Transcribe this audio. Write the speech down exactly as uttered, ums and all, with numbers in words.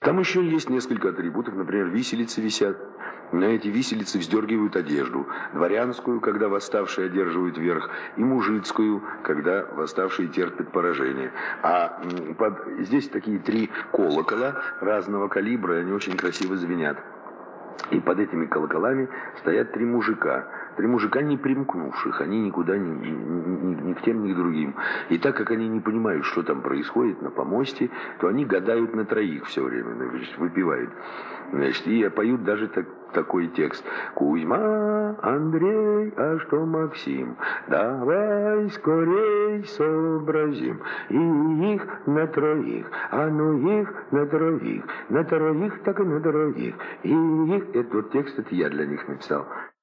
Там еще есть несколько атрибутов, например, виселицы висят. На эти виселицы вздергивают одежду. Дворянскую, когда восставшие одерживают верх, и мужицкую, когда восставшие терпят поражение. А под... здесь такие три колокола разного калибра, и они очень красиво звенят. И под этими колоколами стоят три мужика. Три мужика, не примкнувших, они никуда ни, ни, ни, ни к тем, ни к другим. И так как они не понимают, что там происходит на помосте, то они гадают на троих все время, значит, выпивают. Значит, и поют даже так, такой текст. Кузьма, Андрей, а что Максим? Давай скорей сообразим. И их на троих, а ну их на троих. На троих, так и на троих. И их, этот вот текст, это я для них написал.